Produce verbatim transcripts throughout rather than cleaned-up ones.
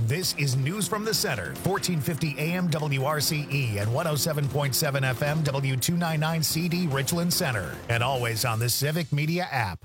This is News from the Center, fourteen fifty A M W R C E and one oh seven point seven F M W two ninety-nine C D Richland Center, and always on the Civic Media app.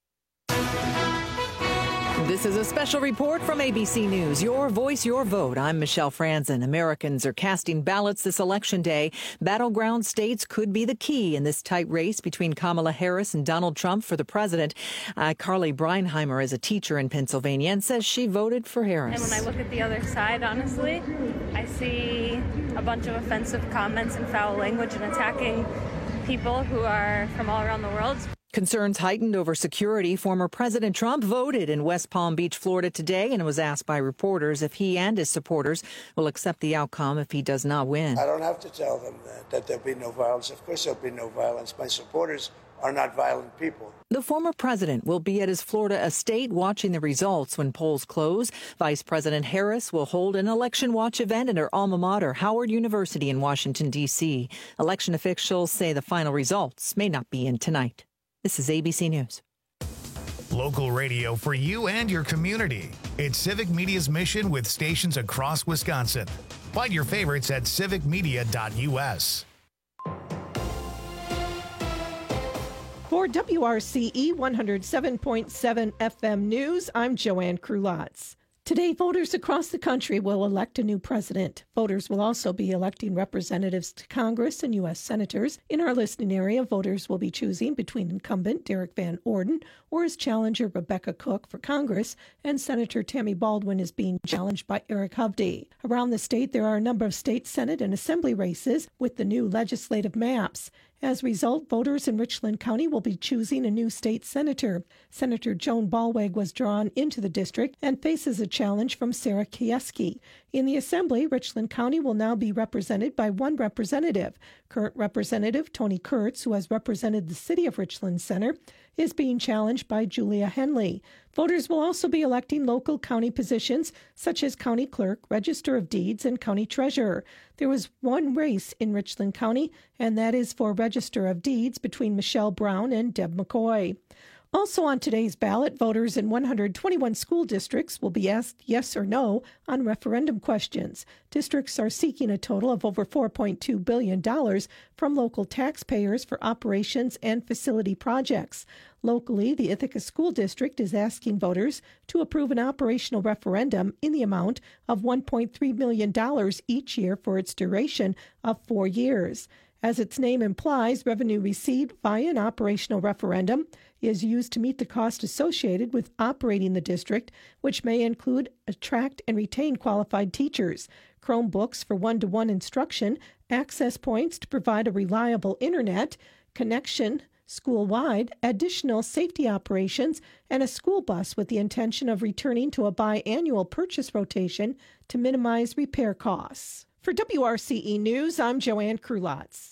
This is a special report from A B C News. Your voice, your vote. I'm Michelle Franzen. Americans are casting ballots this election day. Battleground states could be the key in this tight race between Kamala Harris and Donald Trump for the president. Uh, Carly Breinheimer is a teacher in Pennsylvania and says she voted for Harris. And when I look at the other side, honestly, I see a bunch of offensive comments and foul language and attacking people who are from all around the world. Concerns heightened over security. Former President Trump voted in West Palm Beach, Florida today and was asked by reporters if he and his supporters will accept the outcome if he does not win. I don't have to tell them that, that there'll be no violence. Of course there'll be no violence. My supporters are not violent people. The former president will be at his Florida estate watching the results when polls close. Vice President Harris will hold an election watch event at her alma mater, Howard University in Washington, D C. Election officials say the final results may not be in tonight. This is A B C News. Local radio for you and your community. It's Civic Media's mission with stations across Wisconsin. Find your favorites at civic media dot U S. For W R C E one oh seven point seven F M News, I'm Joanne Krulotz. Today, voters across the country will elect a new president. Voters will also be electing representatives to Congress and U S senators. In our listening area, voters will be choosing between incumbent Derek Van Orden or his challenger Rebecca Cook for Congress, and Senator Tammy Baldwin is being challenged by Eric Hovde. Around the state, there are a number of state Senate and Assembly races with the new legislative maps. As a result, voters in Richland County will be choosing a new state senator. Senator Joan Ballweg was drawn into the district and faces a challenge from Sarah Kieski. In the Assembly, Richland County will now be represented by one representative. Current Representative Tony Kurtz, who has represented the city of Richland Center, is being challenged by Julia Henley. Voters will also be electing local county positions such as county clerk, register of deeds, and county treasurer. There was one race in Richland County, and that is for register of deeds between Michelle Brown and Deb McCoy. Also on today's ballot, voters in one hundred twenty-one school districts will be asked yes or no on referendum questions. Districts are seeking a total of over four point two billion dollars from local taxpayers for operations and facility projects. Locally, the Ithaca School District is asking voters to approve an operational referendum in the amount of one point three million dollars each year for its duration of four years. As its name implies, revenue received via an operational referendum is used to meet the cost associated with operating the district, which may include attract and retain qualified teachers, Chromebooks for one-to-one instruction, access points to provide a reliable internet connection school-wide, additional safety operations, and a school bus with the intention of returning to a biannual purchase rotation to minimize repair costs. For W R C E News, I'm Joanne Krulotz.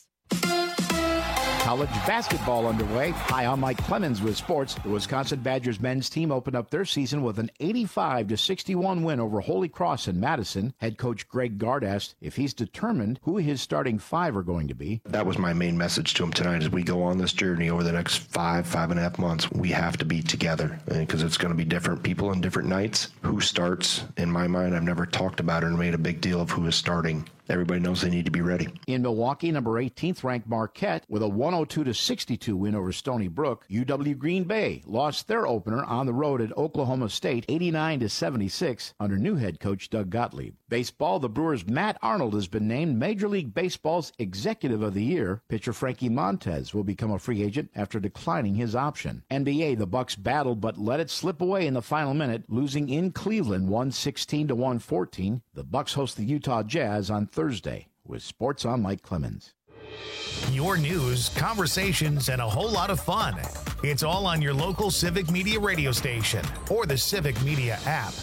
College basketball underway. Hi, I'm Mike Clemens with sports. The Wisconsin Badgers men's team opened up their season with an eighty-five to sixty-one win over Holy Cross in Madison. Head coach Greg Gard asked if he's determined who his starting five are going to be. That was my main message to him tonight as we go on this journey over the next five, five and a half months. We have to be together because it's going to be different people on different nights. Who starts, in my mind, I've never talked about it and made a big deal of who is starting. Everybody knows they need to be ready. In Milwaukee, number eighteenth ranked Marquette with a one oh two to sixty-two win over Stony Brook. U W Green Bay lost their opener on the road at Oklahoma State eighty-nine to seventy-six under new head coach Doug Gottlieb. Baseball, the Brewers' Matt Arnold has been named Major League Baseball's Executive of the Year. Pitcher Frankie Montez will become a free agent after declining his option. N B A, the Bucks battled but let it slip away in the final minute, losing in Cleveland one sixteen to one fourteen. The Bucks host the Utah Jazz on Thursday. With sports, I'm Mike Clemens. Your news, conversations, and a whole lot of fun. It's all on your local Civic Media radio station or the Civic Media app.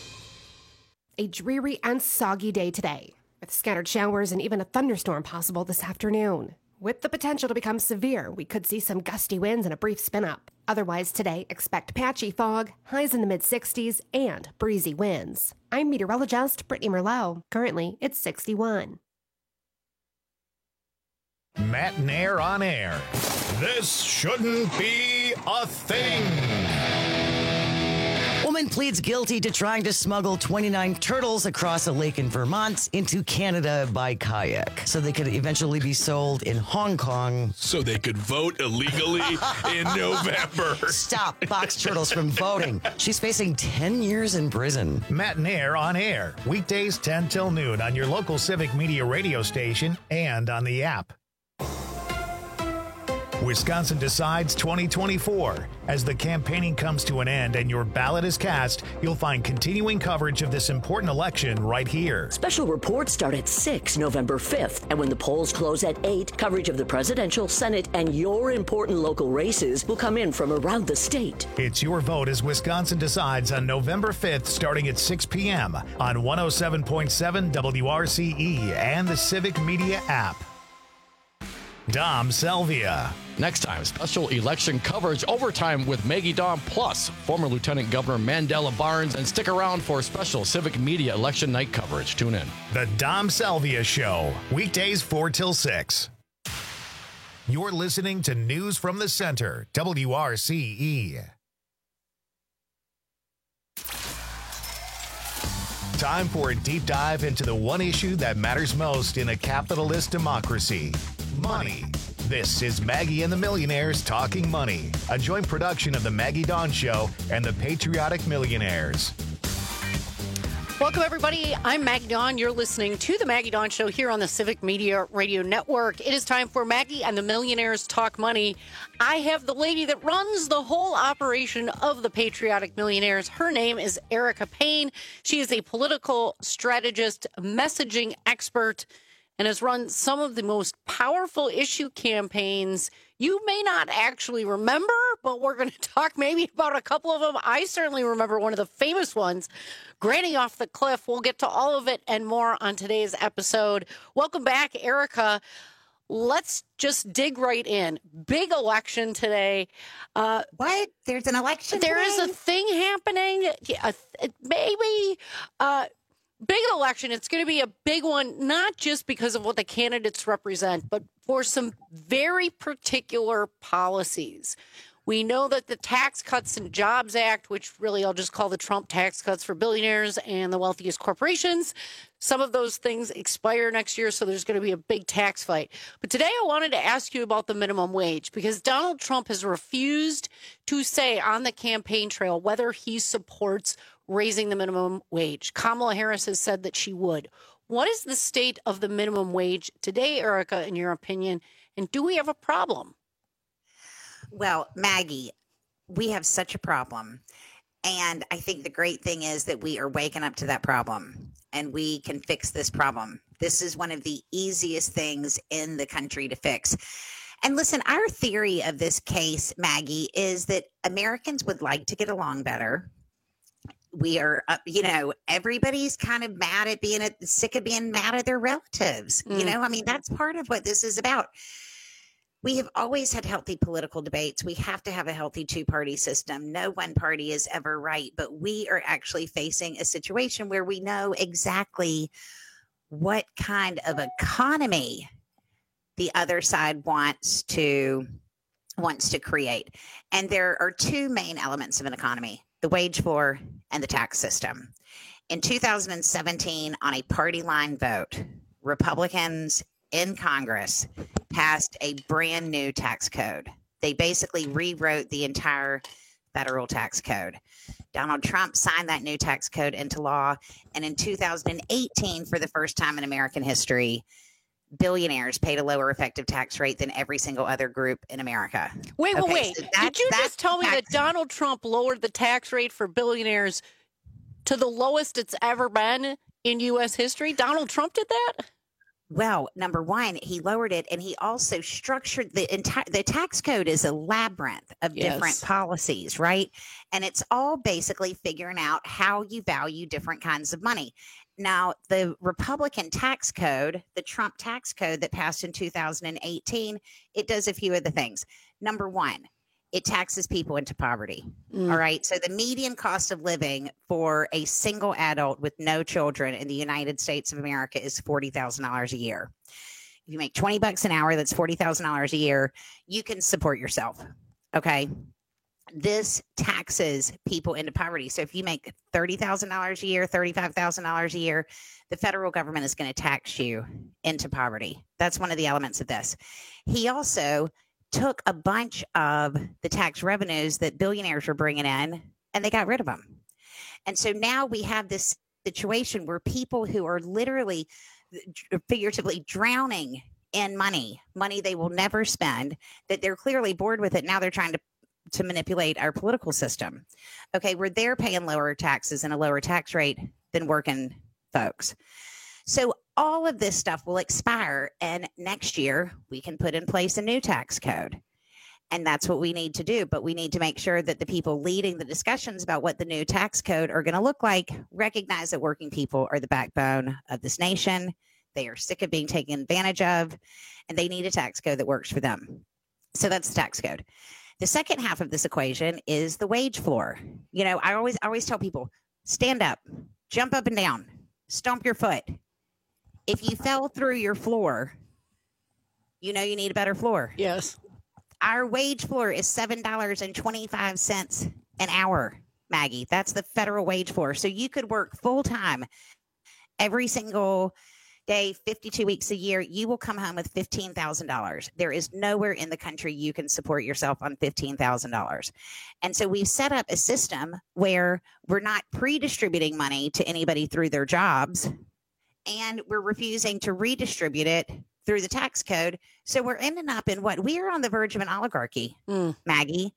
A dreary and soggy day today, with scattered showers and even a thunderstorm possible this afternoon. With the potential to become severe, we could see some gusty winds and a brief spin-up. Otherwise today, expect patchy fog, highs in the mid-sixties, and breezy winds. I'm meteorologist Brittany Merlot. Currently, it's sixty-one. Matt and Air on air. This shouldn't be a thing. Well, woman pleads guilty to trying to smuggle twenty-nine turtles across a lake in Vermont into Canada by kayak so they could eventually be sold in Hong Kong. So they could vote illegally in November. Stop box turtles from voting. She's facing ten years in prison. Matt and Air on air, weekdays ten till noon on your local Civic Media radio station and on the app. Wisconsin Decides twenty twenty-four. As the campaigning comes to an end and your ballot is cast, you'll find continuing coverage of this important election right here. Special reports start at six, November fifth. And when the polls close at eight, coverage of the presidential, Senate, and your important local races will come in from around the state. It's your vote as Wisconsin Decides on November fifth, starting at six p.m. on one oh seven point seven W R C E and the Civic Media app. Dom Selvia. Next time, special election coverage overtime with Maggie Dawn plus former Lieutenant Governor Mandela Barnes, and stick around for special Civic Media election night coverage. Tune in. The Dom Selvia Show, weekdays four till six. You're listening to News from the Center, W R C E. Time for a deep dive into the one issue that matters most in a capitalist democracy: money. This is Maggie and the Millionaires Talking Money, a joint production of the Maggie Dawn Show and the Patriotic Millionaires. Welcome, everybody. I'm Maggie Dawn. You're listening to the Maggie Dawn Show here on the Civic Media Radio Network. It is time for Maggie and the Millionaires Talk Money. I have the lady that runs the whole operation of the Patriotic Millionaires. Her name is Erica Payne. She is a political strategist, messaging expert, and has run some of the most powerful issue campaigns you may not actually remember, but we're going to talk maybe about a couple of them. I certainly remember one of the famous ones, Granny Off the Cliff. We'll get to all of it and more on today's episode. Welcome back, Erica. Let's just dig right in. Big election today. Uh, what? There's an election There today? is a thing happening. Yeah, maybe... Uh, Big election. It's going to be a big one, not just because of what the candidates represent, but for some very particular policies. We know that the Tax Cuts and Jobs Act, which really I'll just call the Trump tax cuts for billionaires and the wealthiest corporations, some of those things expire next year, so there's going to be a big tax fight. But today I wanted to ask you about the minimum wage, because Donald Trump has refused to say on the campaign trail whether he supports raising the minimum wage. Kamala Harris has said that she would. What is the state of the minimum wage today, Erica, in your opinion? And do we have a problem? Well, Maggie, we have such a problem. And I think the great thing is that we are waking up to that problem and we can fix this problem. This is one of the easiest things in the country to fix. And listen, our theory of this case, Maggie, is that Americans would like to get along better. We are, uh, you know, everybody's kind of mad at being at, sick of being mad at their relatives. Mm. You know, I mean, that's part of what this is about. We have always had healthy political debates. We have to have a healthy two-party system. No one party is ever right, but we are actually facing a situation where we know exactly what kind of economy the other side wants to wants to create. And there are two main elements of an economy: the wage floor and the tax system. In two thousand seventeen, on a party line vote, Republicans in Congress passed a brand new tax code. They basically rewrote the entire federal tax code. Donald Trump signed that new tax code into law. And in two thousand eighteen, for the first time in American history, billionaires paid a lower effective tax rate than every single other group in America. Wait, okay, wait, wait. So that, Did you just tell me tax- that Donald Trump lowered the tax rate for billionaires to the lowest it's ever been in U S history? Donald Trump did that? Well, number one, he lowered it, and he also structured the entire, the tax code is a labyrinth of Yes. different policies, right? And it's all basically figuring out how you value different kinds of money. Now, the Republican tax code, the Trump tax code that passed in two thousand eighteen, it does a few of the things. Number one, it taxes people into poverty. Mm. All right. So the median cost of living for a single adult with no children in the United States of America is forty thousand dollars a year. If you make twenty bucks an hour, that's forty thousand dollars a year. You can support yourself. Okay. this taxes people into poverty. So if you make thirty thousand dollars a year, thirty-five thousand dollars a year, the federal government is going to tax you into poverty. That's one of the elements of this. He also took a bunch of the tax revenues that billionaires were bringing in, and they got rid of them. And so now we have this situation where people who are literally figuratively drowning in money, money they will never spend, that they're clearly bored with it. Now they're trying to to manipulate our political system. Okay, where they're paying lower taxes and a lower tax rate than working folks. So all of this stuff will expire, and next year we can put in place a new tax code. And that's what we need to do. But we need to make sure that the people leading the discussions about what the new tax code are going to look like recognize that working people are the backbone of this nation. They are sick of being taken advantage of, and they need a tax code that works for them. So that's the tax code. The second half of this equation is the wage floor. You know, I always, I always tell people, stand up, jump up and down, stomp your foot. If you fell through your floor, you know you need a better floor. Yes. Our wage floor is seven dollars and twenty-five cents an hour, Maggie. That's the federal wage floor. So you could work full time every single day, fifty-two weeks a year. You will come home with fifteen thousand dollars. There is nowhere in the country you can support yourself on fifteen thousand dollars. And so we've set up a system where we're not pre-distributing money to anybody through their jobs, and we're refusing to redistribute it through the tax code. So we're ending up in what we are on the verge of an oligarchy, mm. Maggie.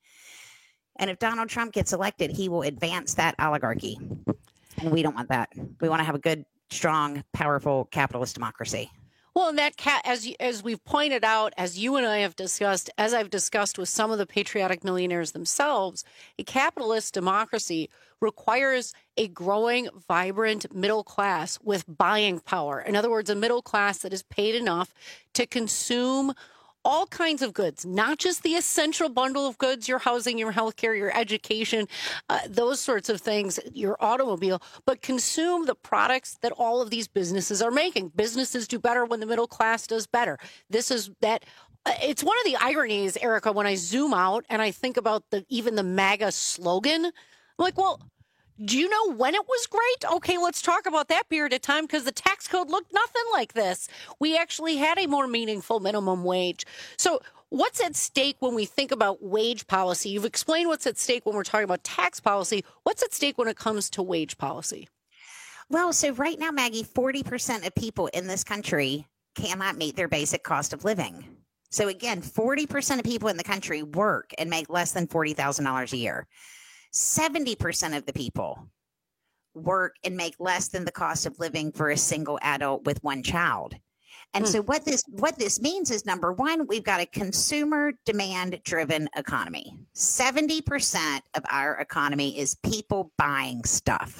And if Donald Trump gets elected, he will advance that oligarchy. And we don't want that. We want to have a good, strong, powerful capitalist democracy. Well, and that cat, as you, as we've pointed out, as you and I have discussed, as I've discussed with some of the patriotic millionaires themselves, a capitalist democracy requires a growing, vibrant middle class with buying power. In other words, a middle class that is paid enough to consume all kinds of goods, not just the essential bundle of goods, your housing, your healthcare, your education, uh, those sorts of things, your automobile, but consume the products that all of these businesses are making. Businesses do better when the middle class does better. This is that. It's one of the ironies, Erica, when I zoom out and I think about the even the MAGA slogan. I'm like, well, do you know when it was great? Okay, let's talk about that period of time, because the tax code looked nothing like this. We actually had a more meaningful minimum wage. So what's at stake when we think about wage policy? You've explained what's at stake when we're talking about tax policy. What's at stake when it comes to wage policy? Well, so right now, Maggie, forty percent of people in this country cannot meet their basic cost of living. So again, forty percent of people in the country work and make less than forty thousand dollars a year. seventy percent of the people work and make less than the cost of living for a single adult with one child. And mm. so what this what this means is, number one, we've got a consumer demand driven economy. seventy percent of our economy is people buying stuff.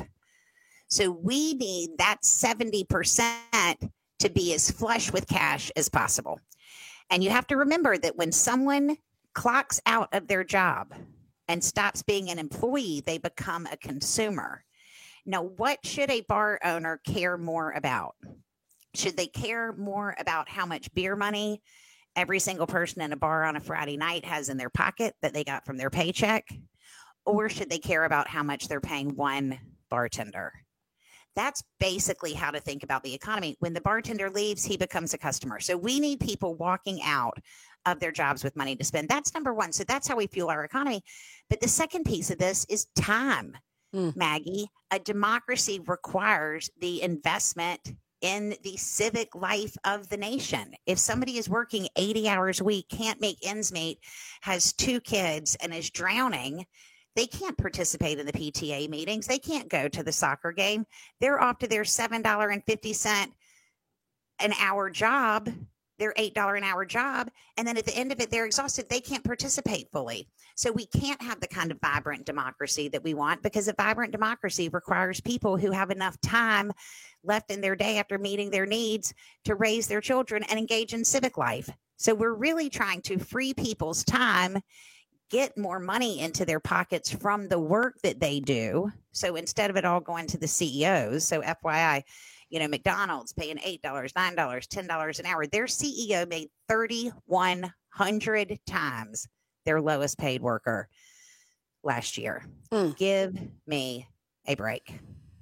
So we need that seventy percent to be as flush with cash as possible. And you have to remember that when someone clocks out of their job and stops being an employee, they become a consumer. Now, what should a bar owner care more about? Should they care more about how much beer money every single person in a bar on a Friday night has in their pocket that they got from their paycheck? Or should they care about how much they're paying one bartender? That's basically how to think about the economy. When the bartender leaves, he becomes a customer. So we need people walking out of their jobs with money to spend. That's number one. So that's how we fuel our economy. But the second piece of this is time, mm. Maggie. A democracy requires the investment in the civic life of the nation. If somebody is working eighty hours a week, can't make ends meet, has two kids, and is drowning, they can't participate in the P T A meetings. They can't go to the soccer game. They're off to their seven dollars and fifty cents an hour job, their eight dollars an hour job. And then at the end of it, they're exhausted. They can't participate fully. So we can't have the kind of vibrant democracy that we want, because a vibrant democracy requires people who have enough time left in their day after meeting their needs to raise their children and engage in civic life. So we're really trying to free people's time, get more money into their pockets from the work that they do. So instead of it all going to the C E Os, so F Y I, you know, McDonald's paying eight dollars, nine dollars, ten dollars an hour, their C E O made three thousand one hundred times their lowest paid worker. last year. Mm. Give me a break.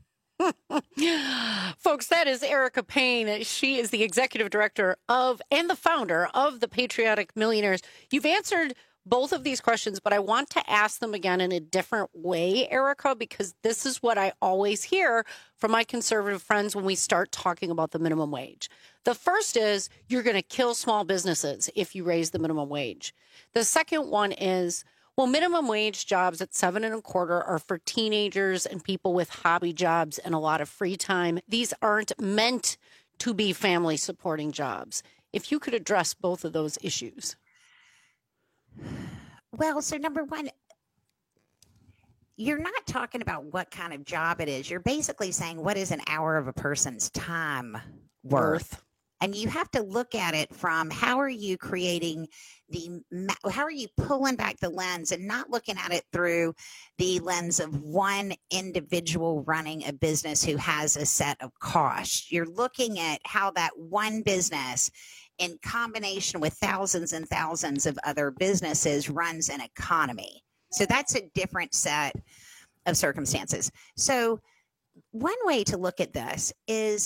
Folks, that is Erica Payne. She is the executive director of and the founder of the Patriotic Millionaires. You've answered both of these questions, but I want to ask them again in a different way, Erica, because this is what I always hear from my conservative friends when we start talking about the minimum wage. The first is you're going to kill small businesses if you raise the minimum wage. The second one is, well, minimum wage jobs at seven and a quarter are for teenagers and people with hobby jobs and a lot of free time. These aren't meant to be family supporting jobs. If you could address both of those issues. Well, so number one, you're not talking about what kind of job it is. You're basically saying, what is an hour of a person's time worth? And you have to look at it from how are you creating the, how are you pulling back the lens and not looking at it through the lens of one individual running a business who has a set of costs. You're looking at how that one business in combination with thousands and thousands of other businesses runs an economy. So that's a different set of circumstances. So one way to look at this is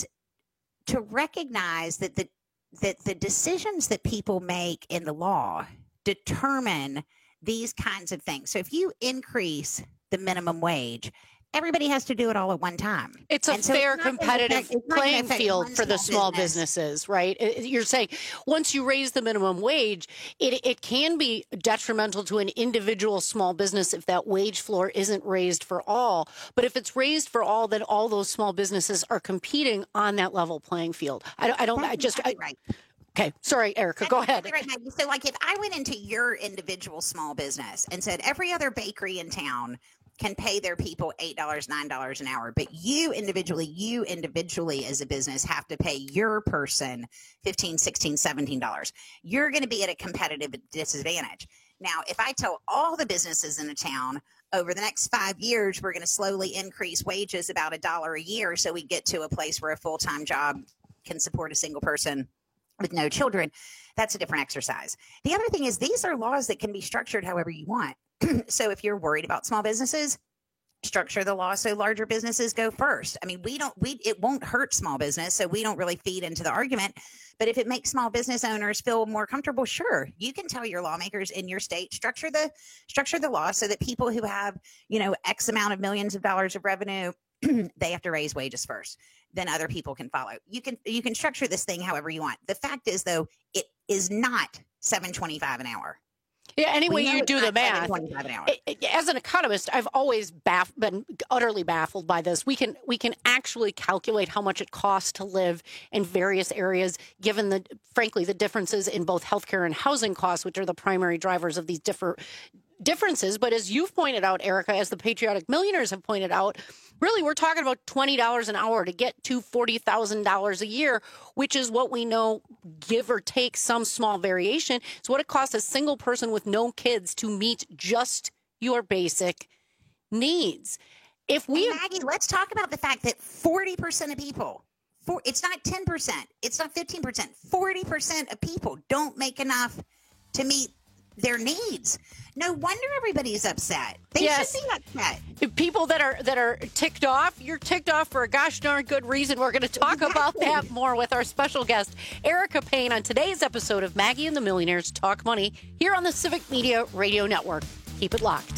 to recognize that the that the decisions that people make in the law determine these kinds of things. So if you increase the minimum wage, everybody has to do it all at one time. It's a and so fair, it's competitive affect, playing field for the small business. businesses, right? You're saying once you raise the minimum wage, it, it can be detrimental to an individual small business if that wage floor isn't raised for all. But if it's raised for all, then all those small businesses are competing on that level playing field. I, I don't, That's I just, I, right. Okay, sorry, Erica, That's go ahead. Right, Maggie. So like if I went into your individual small business and said every other bakery in town can pay their people eight dollars, nine dollars an hour. But you individually, you individually as a business have to pay your person fifteen dollars, sixteen dollars, seventeen dollars. You're going to be at a competitive disadvantage. Now, if I tell all the businesses in the town over the next five years, we're going to slowly increase wages about a dollar a year so we get to a place where a full-time job can support a single person with no children, that's a different exercise. The other thing is these are laws that can be structured however you want. So if you're worried about small businesses, structure the law so larger businesses go first. I mean, we don't, we, it won't hurt small business, so we don't really feed into the argument. But if it makes small business owners feel more comfortable, sure, you can tell your lawmakers in your state, structure the, structure the law so that people who have, you know, X amount of millions of dollars of revenue, they have to raise wages first. Then other people can follow. You can, you can structure this thing however you want. The fact is, though, it is not seven twenty-five an hour. Yeah, anyway you do the math. As an economist, I've always baff- been utterly baffled by this. We can we can actually calculate how much it costs to live in various areas, given the frankly the differences in both healthcare and housing costs, which are the primary drivers of these different differences. But as you've pointed out, Erica, as the Patriotic Millionaires have pointed out, really we're talking about twenty dollars an hour to get to forty thousand dollars a year, which is what we know, give or take some small variation, is what it costs a single person with no kids to meet just your basic needs. If we, and Maggie, let's talk about the fact that forty percent of people, for, it's not ten percent, it's not fifteen percent, forty percent of people don't make enough to meet their needs. No wonder everybody is upset. They yes. should be upset. People that are that are ticked off, you're ticked off for a gosh darn good reason. We're going to talk exactly. about that more with our special guest, Erica Payne, on today's episode of Maggie and the Millionaires Talk Money here on the Civic Media Radio Network. Keep it locked.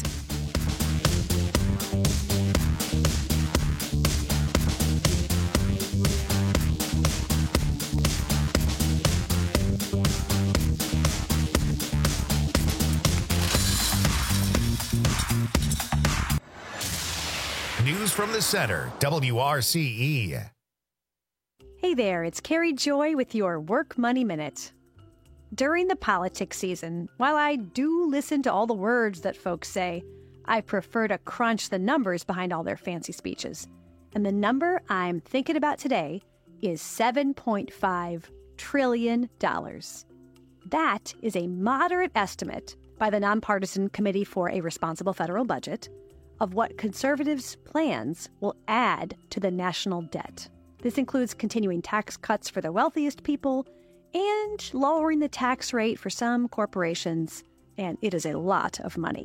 News from the center, W R C E. Hey there, it's Carrie Joy with your Work Money Minute. During the politics season, while I do listen to all the words that folks say, I prefer to crunch the numbers behind all their fancy speeches. And the number I'm thinking about today is seven point five trillion dollars. That is a moderate estimate by the Nonpartisan Committee for a Responsible Federal Budget of what conservatives' plans will add to the national debt. This includes continuing tax cuts for the wealthiest people and lowering the tax rate for some corporations, and it is a lot of money.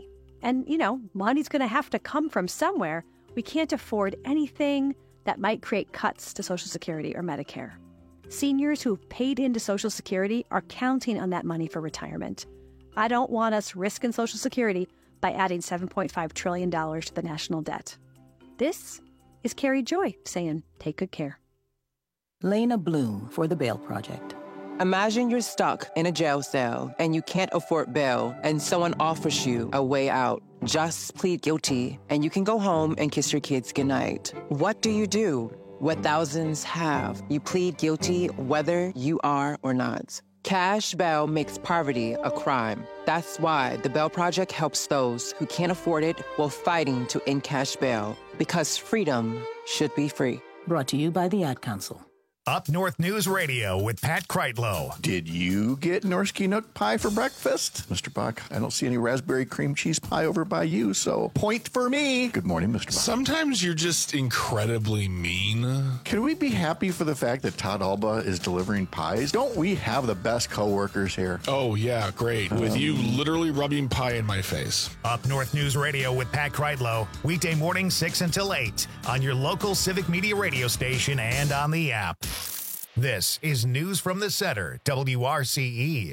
And, you know, money's going to have to come from somewhere. We can't afford anything that might create cuts to Social Security or Medicare. Seniors who've paid into Social Security are counting on that money for retirement. I don't want us risking Social Security by adding seven point five trillion dollars to the national debt. This is Carrie Joy saying, take good care. Lena Bloom for the Bail Project. Imagine you're stuck in a jail cell and you can't afford bail and someone offers you a way out. Just plead guilty and you can go home and kiss your kids goodnight. What do you do? What thousands have. You plead guilty whether you are or not. Cash bail makes poverty a crime. That's why the Bail Project helps those who can't afford it while fighting to end cash bail. Because freedom should be free. Brought to you by the Ad Council. Up North News Radio with Pat Kreitlow. Did you get Norsky Nook pie for breakfast? Mister Bach, I don't see any raspberry cream cheese pie over by you, so point for me. Good morning, Mister Bach. Sometimes you're just incredibly mean. Can we be happy for the fact that Todd Alba is delivering pies? Don't we have the best coworkers here? Oh, yeah, great. With um, you literally rubbing pie in my face. Up North News Radio with Pat Kreitlow. Weekday morning, six until eight on your local Civic Media radio station and on the app. This is News from the Center, W R C E.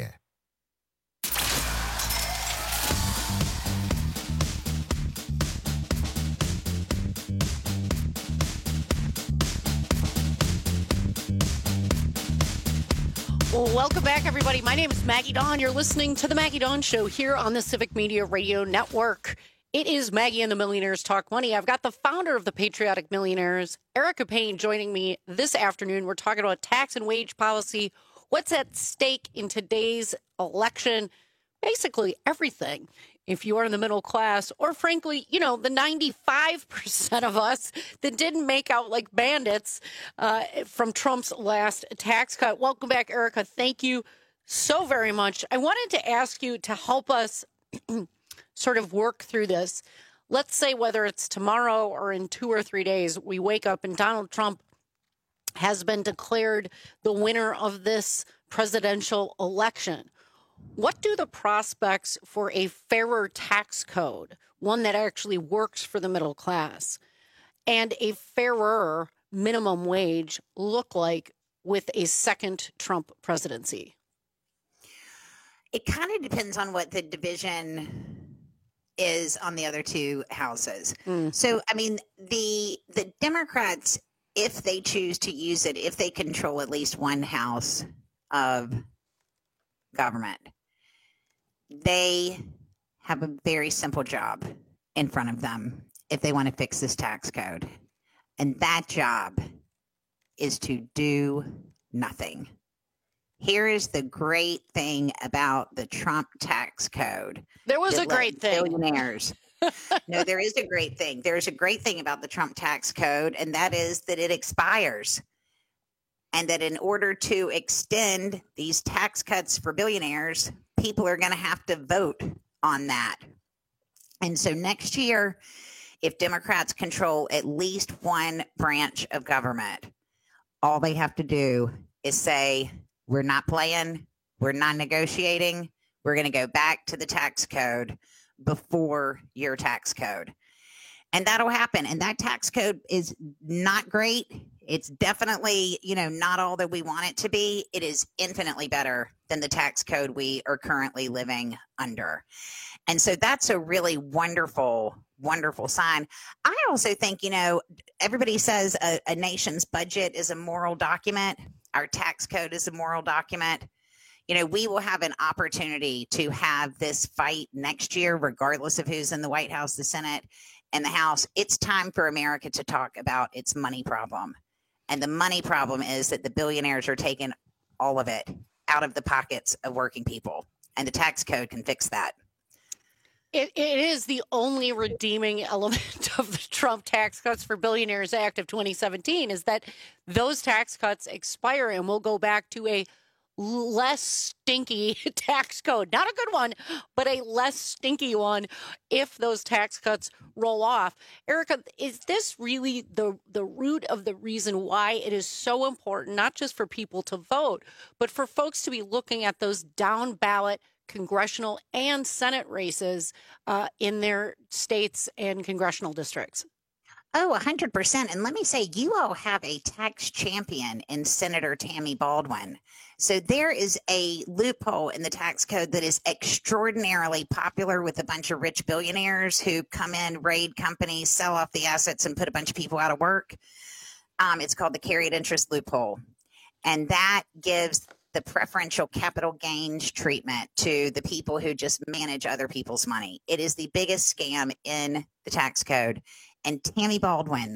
Well, welcome back, everybody. My name is Maggie Dawn. You're listening to The Maggie Dawn Show here on the Civic Media Radio Network. It is Maggie and the Millionaires Talk Money. I've got the founder of the Patriotic Millionaires, Erica Payne, joining me this afternoon. We're talking about tax and wage policy, what's at stake in today's election, basically everything. If you are in the middle class, or frankly, you know, the ninety-five percent of us that didn't make out like bandits uh, from Trump's last tax cut. Welcome back, Erica. Thank you so very much. I wanted to ask you to help us sort of work through this. Let's say whether it's tomorrow or in two or three days, we wake up and Donald Trump has been declared the winner of this presidential election. What do the prospects for a fairer tax code, one that actually works for the middle class, and a fairer minimum wage look like with a second Trump presidency? It kind of depends on what the division is on the other two houses. Mm. So, I mean, the the Democrats, if they choose to use it, if they control at least one house of government, they have a very simple job in front of them if they want to fix this tax code. And that job is to do nothing. Here is the great thing about the Trump tax code. There was a great thing. Billionaires. No, there is a great thing. There's a great thing about the Trump tax code, and that is that it expires. And that in order to extend these tax cuts for billionaires, people are going to have to vote on that. And so next year, if Democrats control at least one branch of government, all they have to do is say, we're not playing, we're not negotiating, we're going to go back to the tax code before your tax code. And that'll happen. And that tax code is not great. It's definitely, you know, not all that we want it to be. It is infinitely better than the tax code we are currently living under. And so that's a really wonderful, wonderful sign. I also think, you know, everybody says a, a nation's budget is a moral document. Our tax code is a moral document. You know, we will have an opportunity to have this fight next year, regardless of who's in the White House, the Senate, and the House. It's time for America to talk about its money problem. And the money problem is that the billionaires are taking all of it out of the pockets of working people. And the tax code can fix that. It, it is the only redeeming element of the Trump Tax Cuts for Billionaires Act of twenty seventeen is that those tax cuts expire and we'll go back to a less stinky tax code. Not a good one, but a less stinky one if those tax cuts roll off. Erica, is this really the, the root of the reason why it is so important, not just for people to vote, but for folks to be looking at those down ballot congressional and Senate races uh, in their states and congressional districts. Oh, one hundred percent. And let me say, you all have a tax champion in Senator Tammy Baldwin. So there is a loophole in the tax code that is extraordinarily popular with a bunch of rich billionaires who come in, raid companies, sell off the assets, and put a bunch of people out of work. Um, it's called the carried interest loophole. And that gives the preferential capital gains treatment to the people who just manage other people's money. It is the biggest scam in the tax code. And Tammy Baldwin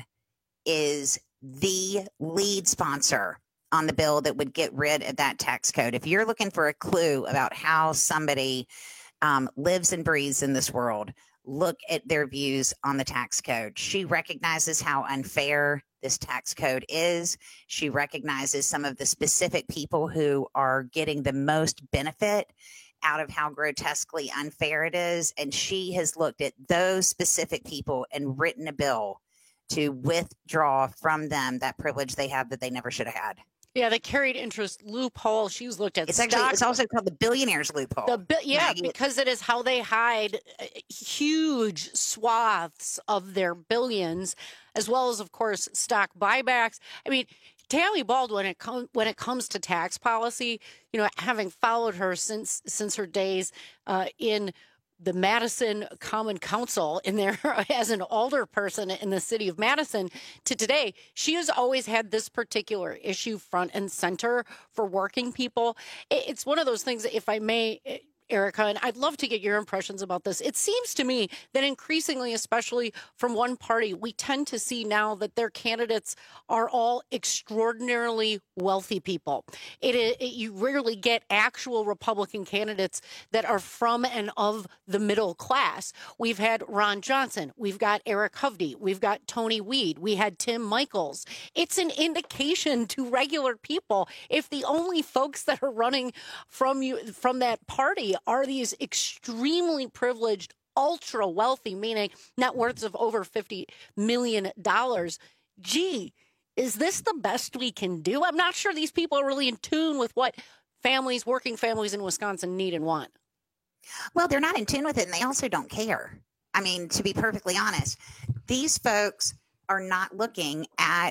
is the lead sponsor on the bill that would get rid of that tax code. If you're looking for a clue about how somebody um, lives and breathes in this world, look at their views on the tax code. She recognizes how unfair this tax code is. She recognizes some of the specific people who are getting the most benefit out of how grotesquely unfair it is. And she has looked at those specific people and written a bill to withdraw from them that privilege they have that they never should have had. Yeah, the carried interest loophole. She's looked at. It's actually stock, it's also called the billionaires loophole. The bi- yeah, Maggie. because it is how they hide huge swaths of their billions, as well as, of course, stock buybacks. I mean, Tammy Baldwin, when it, com- when it comes to tax policy, you know, having followed her since since her days uh, in the Madison Common Council, in there as an alder person in the city of Madison, to today, she has always had this particular issue front and center for working people. It's one of those things, if I may, Erica, and I'd love to get your impressions about this. It seems to me that increasingly, especially from one party, we tend to see now that their candidates are all extraordinarily wealthy people. It, it you rarely get actual Republican candidates that are from and of the middle class. We've had Ron Johnson, we've got Eric Hovde, we've got Tony Weed, we had Tim Michels. It's an indication to regular people if the only folks that are running from you from that party are these extremely privileged, ultra wealthy, meaning net worths of over fifty million dollars. Gee, is this the best we can do? I'm not sure these people are really in tune with what families, working families in Wisconsin need and want. Well, they're not in tune with it, and they also don't care. I mean, to be perfectly honest, these folks are not looking at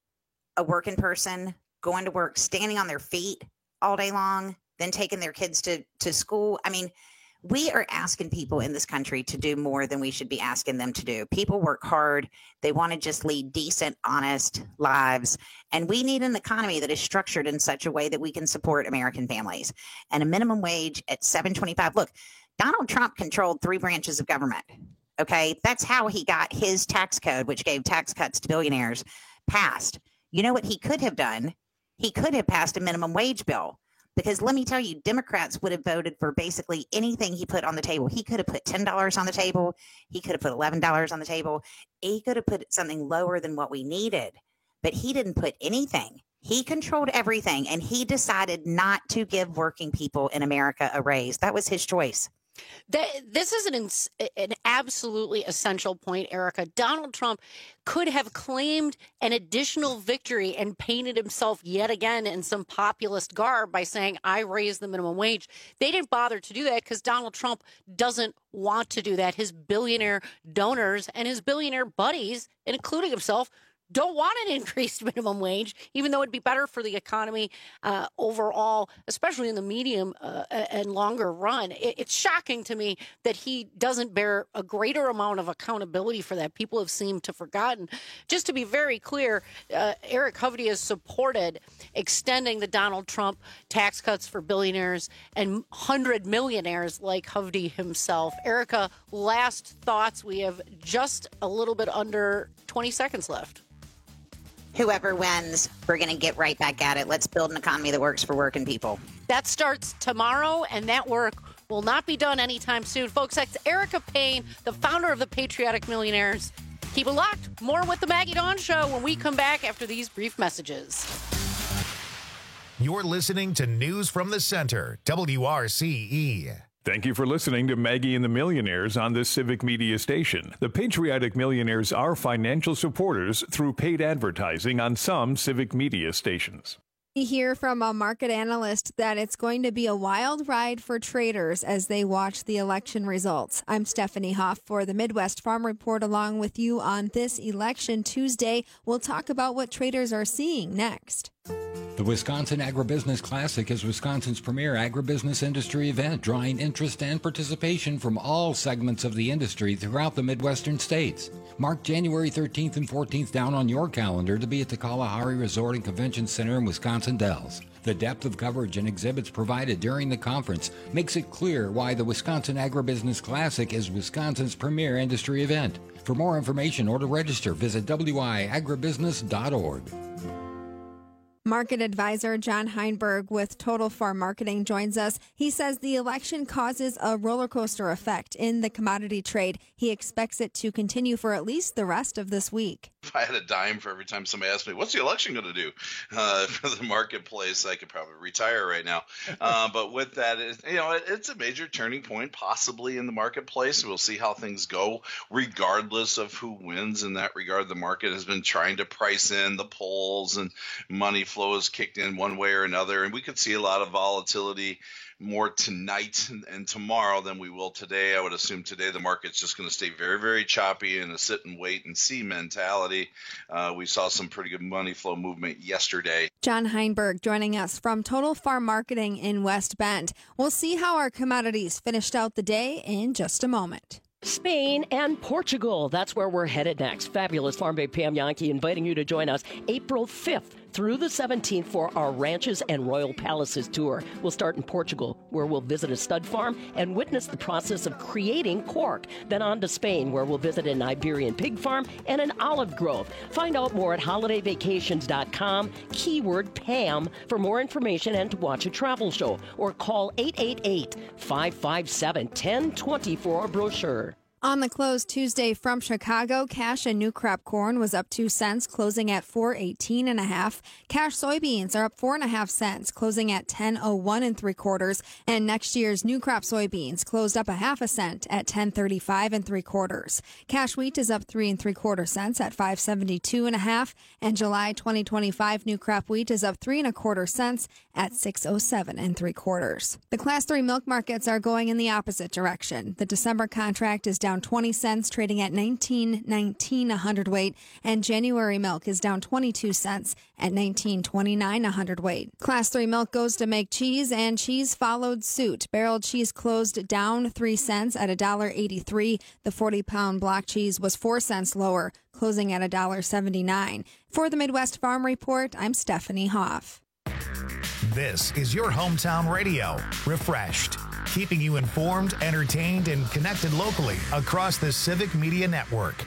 a working person going to work, standing on their feet all day long, then taking their kids to, to school. I mean, we are asking people in this country to do more than we should be asking them to do. People work hard. They want to just lead decent, honest lives. And we need an economy that is structured in such a way that we can support American families. And a minimum wage at seven twenty-five. Look, Donald Trump controlled three branches of government. Okay, that's how he got his tax code, which gave tax cuts to billionaires, passed. You know what he could have done? He could have passed a minimum wage bill. Because let me tell you, Democrats would have voted for basically anything he put on the table. He could have put ten dollars on the table. He could have put eleven dollars on the table. He could have put something lower than what we needed. But he didn't put anything. He controlled everything. And he decided not to give working people in America a raise. That was his choice. That, this is an, an absolutely essential point, Erica. Donald Trump could have claimed an additional victory and painted himself yet again in some populist garb by saying, I raised the minimum wage. They didn't bother to do that because Donald Trump doesn't want to do that. His billionaire donors and his billionaire buddies, including himself, don't want an increased minimum wage, even though it'd be better for the economy uh, overall, especially in the medium uh, and longer run. It, it's shocking to me that he doesn't bear a greater amount of accountability for that. People have seemed to have forgotten. Just to be very clear, uh, Eric Hovde has supported extending the Donald Trump tax cuts for billionaires and hundred millionaires like Hovde himself. Erica, last thoughts. We have just a little bit under twenty seconds left. Whoever wins, we're going to get right back at it. Let's build an economy that works for working people. That starts tomorrow, and that work will not be done anytime soon. Folks, that's Erica Payne, the founder of the Patriotic Millionaires. Keep it locked. More with the Maggie Dawn Show when we come back after these brief messages. You're listening to News from the Center, W R C E. Thank you for listening to Maggie and the Millionaires on this Civic Media station. The Patriotic Millionaires are financial supporters through paid advertising on some Civic Media stations. We hear from a market analyst that it's going to be a wild ride for traders as they watch the election results. I'm Stephanie Hoff for the Midwest Farm Report along with you on this Election Tuesday. We'll talk about what traders are seeing next. The Wisconsin Agribusiness Classic is Wisconsin's premier agribusiness industry event, drawing interest and participation from all segments of the industry throughout the Midwestern states. Mark January thirteenth and fourteenth down on your calendar to be at the Kalahari Resort and Convention Center in Wisconsin Dells. The depth of coverage and exhibits provided during the conference makes it clear why the Wisconsin Agribusiness Classic is Wisconsin's premier industry event. For more information or to register, visit w i agribusiness dot org. Market advisor John Heinberg with Total Farm Marketing joins us. He says the election causes a roller coaster effect in the commodity trade. He expects it to continue for at least the rest of this week. If I had a dime for every time somebody asked me, what's the election going to do uh, for the marketplace, I could probably retire right now. Uh, but with that, it, you know, it, it's a major turning point possibly in the marketplace. We'll see how things go regardless of who wins. In that regard, the market has been trying to price in the polls and money flow has kicked in one way or another. And we could see a lot of volatility more tonight and tomorrow than we will today. I would assume today the market's just going to stay very, very choppy in a sit and wait and see mentality. Uh, we saw some pretty good money flow movement yesterday. John Heinberg joining us from Total Farm Marketing in West Bend. We'll see how our commodities finished out the day in just a moment. Spain and Portugal. That's where we're headed next. Fabulous Farm Babe Pam Yankee inviting you to join us April fifth through the seventeenth for our Ranches and Royal Palaces tour. We'll start in Portugal, where we'll visit a stud farm and witness the process of creating cork. Then on to Spain, where we'll visit an Iberian pig farm and an olive grove. Find out more at holiday vacations dot com, keyword Pam, for more information and to watch a travel show. Or call eight eight eight, five five seven, one zero two zero for a brochure. On the close Tuesday from Chicago, cash and new crop corn was up two cents, closing at four eighteen and a half. Cash soybeans are up four and a half cents, closing at ten oh one and three quarters. And next year's new crop soybeans closed up a half a cent at ten thirty-five and three quarters. Cash wheat is up three and three quarter cents at five seventy-two and a half. And July twenty twenty-five new crop wheat is up three and a quarter cents at six oh seven and three quarters. The class three milk markets are going in the opposite direction. The December contract is down twenty cents, trading at nineteen nineteen a hundredweight, and January milk is down twenty-two cents at nineteen twenty-nine a hundredweight. Class three milk goes to make cheese, and cheese followed suit. Barreled cheese closed down three cents at one dollar eighty-three. The forty pound block cheese was four cents lower, closing at one dollar seventy-nine. For the Midwest Farm Report, I'm Stephanie Hoff. This is your hometown radio, Refreshed, keeping you informed, entertained, and connected locally across the Civic Media Network.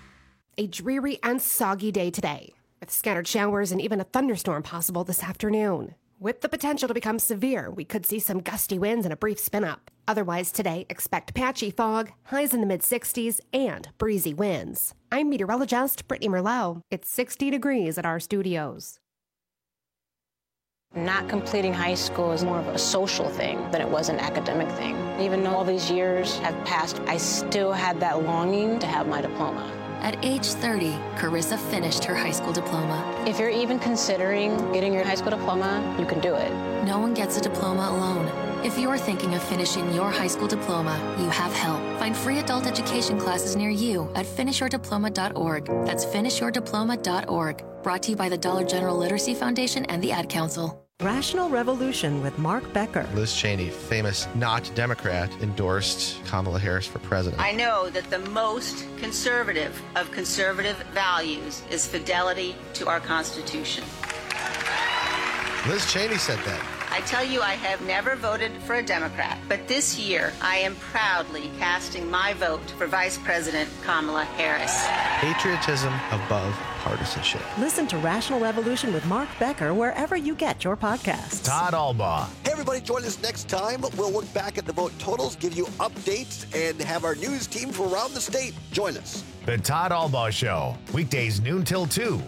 A dreary and soggy day today, with scattered showers and even a thunderstorm possible this afternoon. With the potential to become severe, we could see some gusty winds and a brief spin-up. Otherwise today, expect patchy fog, highs in the mid-sixties, and breezy winds. I'm meteorologist Brittany Merlot. It's sixty degrees at our studios. Not completing high school is more of a social thing than it was an academic thing. Even though all these years have passed, I still had that longing to have my diploma. At age thirty, Carissa finished her high school diploma. If you're even considering getting your high school diploma, you can do it. No one gets a diploma alone. If you're thinking of finishing your high school diploma, you have help. Find free adult education classes near you at finish your diploma dot org. That's finish your diploma dot org. Brought to you by the Dollar General Literacy Foundation and the Ad Council. Rational Revolution with Mark Becker. Liz Cheney, famous not Democrat, endorsed Kamala Harris for president. I know that the most conservative of conservative values is fidelity to our Constitution. Liz Cheney said that. I tell you, I have never voted for a Democrat, but this year I am proudly casting my vote for Vice President Kamala Harris. Patriotism above partisanship. Listen to Rational Revolution with Mark Becker wherever you get your podcasts. Todd Albaugh. Hey, everybody, join us next time. We'll look back at the vote totals, give you updates, and have our news team from around the state join us. The Todd Albaugh Show, weekdays noon till two.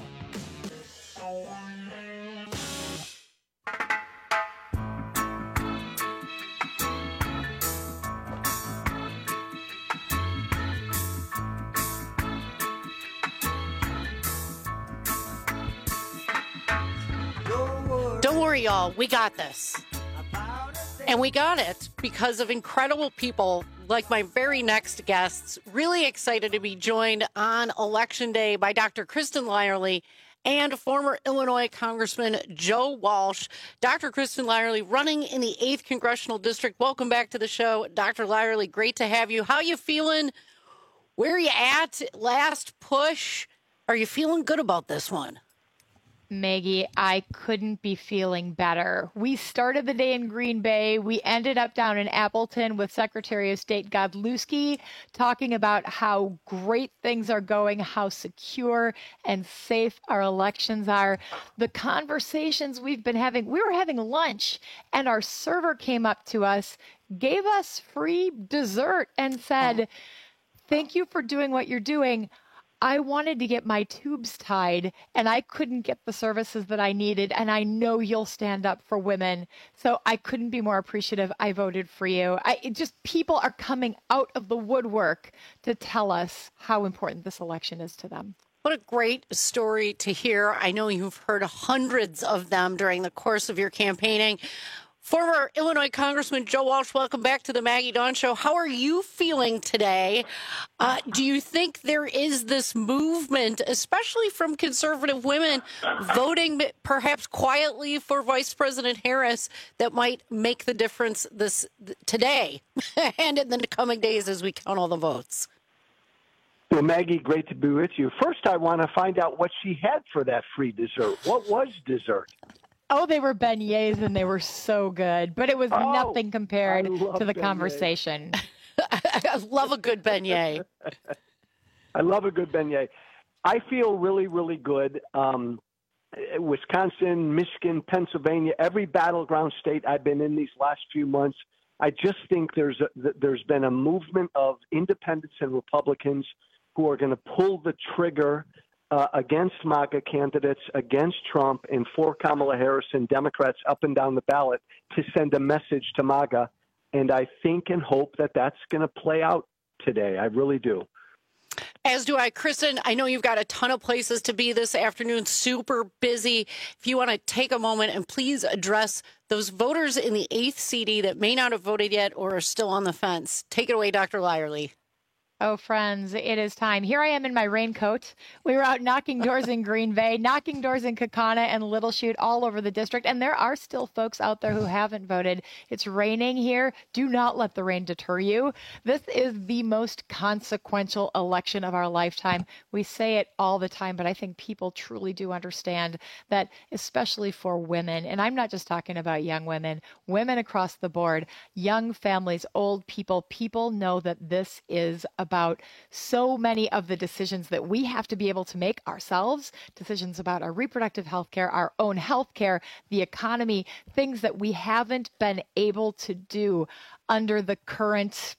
Don't worry, y'all. We got this. And we got it because of incredible people like my very next guests. Really excited to be joined on Election Day by Doctor Kristen Lyerly and former Illinois Congressman Joe Walsh. Doctor Kristen Lyerly running in the eighth Congressional District. Welcome back to the show. Doctor Lyerly, great to have you. How you feeling? Where are you at? Last push. Are you feeling good about this one? Maggie, I couldn't be feeling better. We started the day in Green Bay. We ended up down in Appleton with Secretary of State Godlewski talking about how great things are going, how secure and safe our elections are. The conversations we've been having, we were having lunch and our server came up to us, gave us free dessert and said, thank you for doing what you're doing. I wanted to get my tubes tied and I couldn't get the services that I needed. And I know you'll stand up for women. So I couldn't be more appreciative. I voted for you. I it just people are coming out of the woodwork to tell us how important this election is to them. What a great story to hear. I know you've heard hundreds of them during the course of your campaigning. Former Illinois Congressman Joe Walsh, welcome back to the Maggie Dawn Show. How are you feeling today? Uh, do you think there is this movement, especially from conservative women, voting perhaps quietly for Vice President Harris that might make the difference this today and in the coming days as we count all the votes? Well, Maggie, great to be with you. First, I want to find out what she had for that free dessert. What was dessert? Oh, they were beignets and they were so good, but it was oh, nothing compared to the beignets. conversation. I love a good beignet. I love a good beignet. I feel really, really good. Um, Wisconsin, Michigan, Pennsylvania, every battleground state I've been in these last few months, I just think there's a, there's been a movement of independents and Republicans who are going to pull the trigger Uh, against MAGA candidates, against Trump, and for Kamala Harris and Democrats up and down the ballot to send a message to MAGA. And I think and hope that that's going to play out today. I really do. As do I. Kristen, I know you've got a ton of places to be this afternoon, super busy. If you want to take a moment and please address those voters in the eighth C D that may not have voted yet or are still on the fence. Take it away, Doctor Lyerly. Oh, friends, it is time. Here I am in my raincoat. We were out knocking doors in Green Bay, knocking doors in Kaukauna and Little Chute all over the district. And there are still folks out there who haven't voted. It's raining here. Do not let the rain deter you. This is the most consequential election of our lifetime. We say it all the time, but I think people truly do understand that, especially for women, and I'm not just talking about young women, women across the board, young families, old people, people know that this is a about so many of the decisions that we have to be able to make ourselves, decisions about our reproductive health care, our own health care, the economy, things that we haven't been able to do under the current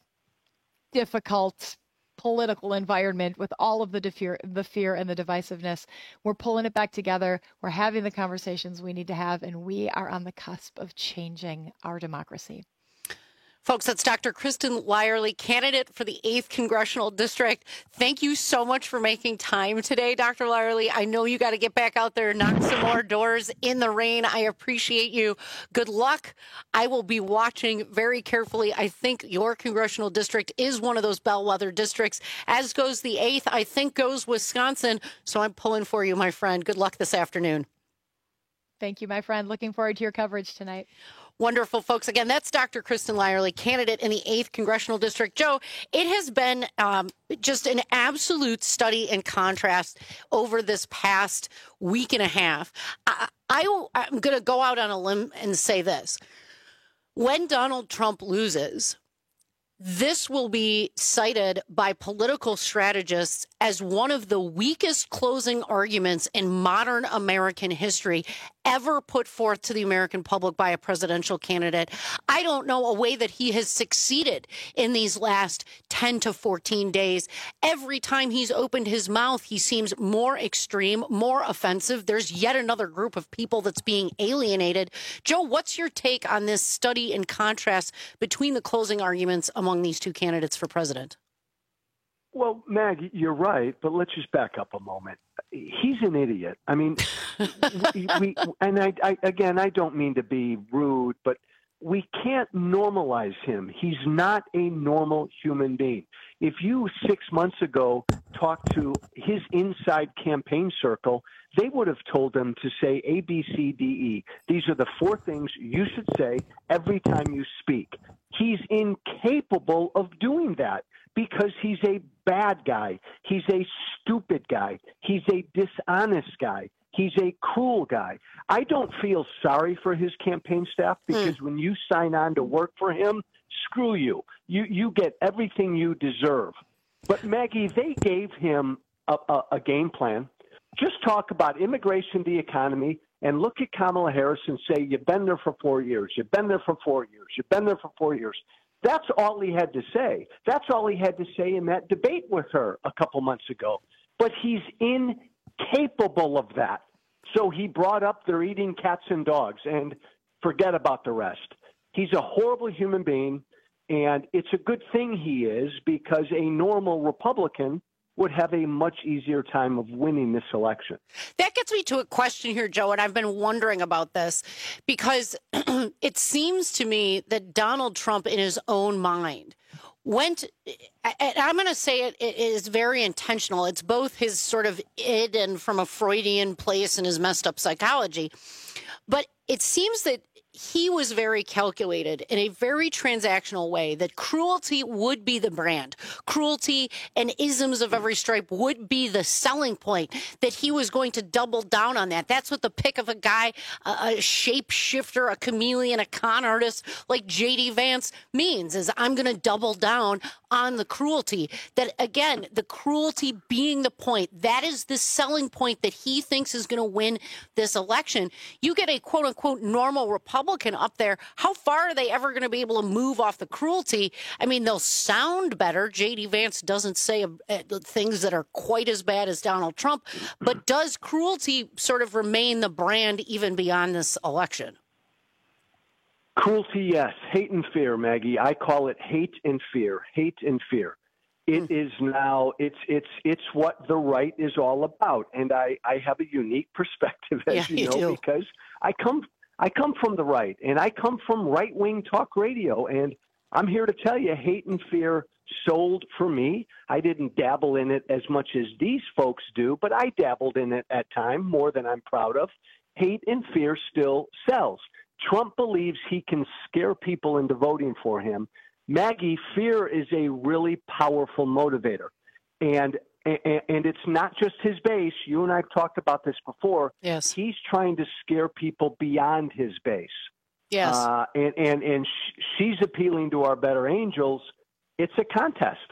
difficult political environment with all of the fear, the fear and the divisiveness. We're pulling it back together. We're having the conversations we need to have, and we are on the cusp of changing our democracy. Folks, that's Doctor Kristen Lyerly, candidate for the eighth Congressional District. Thank you so much for making time today, Doctor Lyerly. I know you got to get back out there and knock some more doors in the rain. I appreciate you. Good luck. I will be watching very carefully. I think your congressional district is one of those bellwether districts, as goes the eighth. I think goes Wisconsin. So I'm pulling for you, my friend. Good luck this afternoon. Thank you, my friend. Looking forward to your coverage tonight. Wonderful, folks. Again, that's Doctor Kristen Lyerly, candidate in the eighth Congressional District. Joe, it has been um, just an absolute study in contrast over this past week and a half. I, I, I'm going to go out on a limb and say this. When Donald Trump loses, this will be cited by political strategists as one of the weakest closing arguments in modern American history ever put forth to the American public by a presidential candidate. I don't know a way that he has succeeded in these last ten to fourteen days. Every time he's opened his mouth, he seems more extreme, more offensive. There's yet another group of people that's being alienated. Joe, what's your take on this study in contrast between the closing arguments among these two candidates for president? Well, Maggie, you're right, but let's just back up a moment. He's an idiot. I mean, we, we and I, I again, I don't mean to be rude, but we can't normalize him. He's not a normal human being. If you six months ago talked to his inside campaign circle, they would have told him to say A, B, C, D, E. These are the four things you should say every time you speak. He's incapable of doing that because he's a bad guy. He's a stupid guy. He's a dishonest guy. He's a cruel guy. I don't feel sorry for his campaign staff because mm. when you sign on to work for him, screw you. You you get everything you deserve. But, Maggie, they gave him a, a, a game plan. Just talk about immigration, the economy, and look at Kamala Harris and say, you've been there for four years. You've been there for four years. You've been there for four years. That's all he had to say. That's all he had to say in that debate with her a couple months ago. But he's incapable of that. So he brought up they're eating cats and dogs, and forget about the rest. He's a horrible human being, and it's a good thing he is because a normal Republican would have a much easier time of winning this election. That gets me to a question here, Joe, and I've been wondering about this because it seems to me that Donald Trump, in his own mind, went, and I'm going to say it, it is very intentional. It's both his sort of id and from a Freudian place in his messed up psychology. But it seems that he was very calculated in a very transactional way that cruelty would be the brand. Cruelty and isms of every stripe would be the selling point, that he was going to double down on that. That's what the pick of a guy, a, a shapeshifter, a chameleon, a con artist like J D Vance means, is I'm going to double down on the cruelty. That, again, the cruelty being the point, that is the selling point that he thinks is going to win this election. You get a quote-unquote normal Republican up there, how far are they ever going to be able to move off the cruelty? I mean, they'll sound better. J D Vance doesn't say uh, things that are quite as bad as Donald Trump, but does cruelty sort of remain the brand even beyond this election? Cruelty, yes. Hate and fear, Maggie. I call it hate and fear. Hate and fear. It mm. is now, it's it's it's what the right is all about. And I, I have a unique perspective, as yeah, you know, you because I come I come from the right, and I come from right-wing talk radio, and I'm here to tell you, hate and fear sold for me. I didn't dabble in it as much as these folks do, but I dabbled in it at time more than I'm proud of. Hate and fear still sells. Trump believes he can scare people into voting for him. Maggie, fear is a really powerful motivator, and And it's not just his base. You and I have talked about this before. Yes. He's trying to scare people beyond his base. Yes. Uh, and and, and sh- she's appealing to our better angels. It's a contest.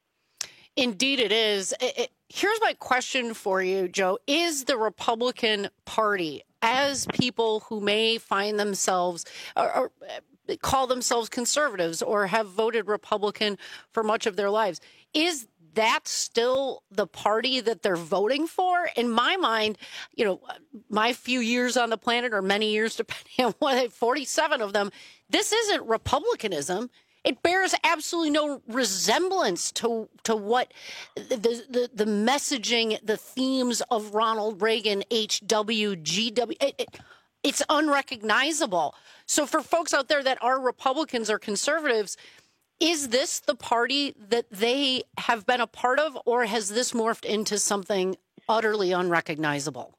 Indeed it is. It, it, here's my question for you, Joe. Is the Republican Party, as people who may find themselves or, or call themselves conservatives or have voted Republican for much of their lives, is that's still the party that they're voting for? In my mind, you know, my few years on the planet, or many years, depending on what, forty-seven of them, this isn't Republicanism. It bears absolutely no resemblance to to what the the, the messaging, the themes of Ronald Reagan, H W, G W. It, it, it's unrecognizable. So for folks out there that are Republicans or conservatives, is this the party that they have been a part of, or has this morphed into something utterly unrecognizable?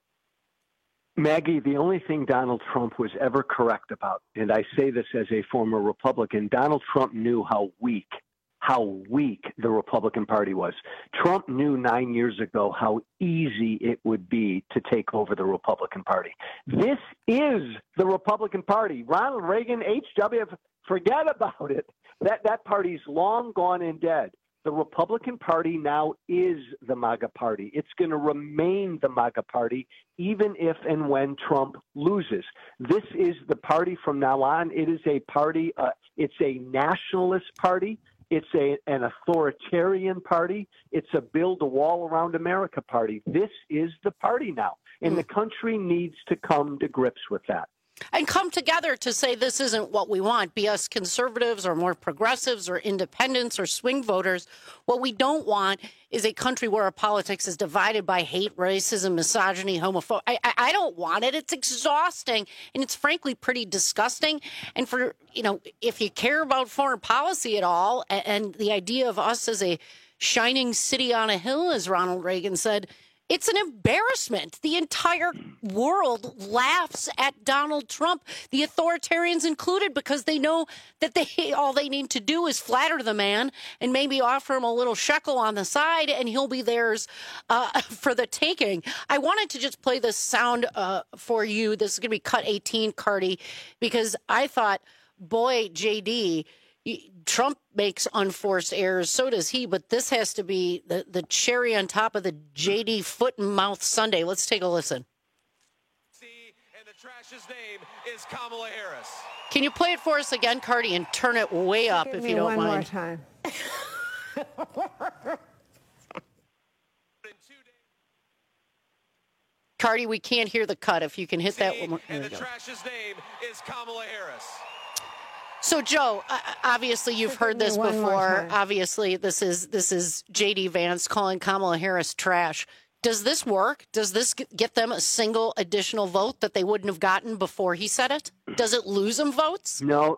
Maggie, the only thing Donald Trump was ever correct about, and I say this as a former Republican, Donald Trump knew how weak, how weak the Republican Party was. Trump knew nine years ago how easy it would be to take over the Republican Party. This is the Republican Party. Ronald Reagan, H W, forget about it. That that party's long gone and dead. The Republican Party now is the MAGA party. It's going to remain the MAGA party, even if and when Trump loses. This is the party from now on. It is a party. Uh, it's a nationalist party. It's a an authoritarian party. It's a build a wall around America party. This is the party now, and the country needs to come to grips with that. and come together to say this isn't what we want, be us conservatives or more progressives or independents or swing voters. What we don't want is a country where our politics is divided by hate, racism, misogyny, homophobia. I, I, I don't want it. It's exhausting, and it's frankly pretty disgusting. And for, you know, if you care about foreign policy at all, and, and the idea of us as a shining city on a hill, as Ronald Reagan said, it's an embarrassment. The entire world laughs at Donald Trump, the authoritarians included, because they know that they all they need to do is flatter the man and maybe offer him a little shekel on the side, and he'll be theirs uh, for the taking. I wanted to just play this sound uh, for you. This is going to be cut eighteen, Cardi, because I thought, boy, J D, Trump makes unforced errors, so does he, but this has to be the, the cherry on top of the J D foot and mouth sundae. Let's take a listen. And the trash's name is Kamala Harris. Can you play it for us again, Cardi, and turn it way up Give if me you don't one mind? One more time. Cardi, we can't hear the cut. If you can hit that one more. And the trash's name is Kamala Harris. So, Joe, uh, obviously you've heard this One more before. time. Obviously, this is this is J D Vance calling Kamala Harris trash. Does this work? Does this get them a single additional vote that they wouldn't have gotten before he said it? Does it lose them votes? No.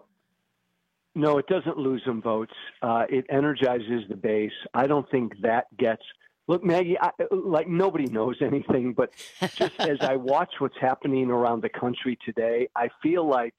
No, it doesn't lose them votes. Uh, it energizes the base. I don't think that gets – look, Maggie, I, like nobody knows anything, but just as I watch what's happening around the country today, I feel like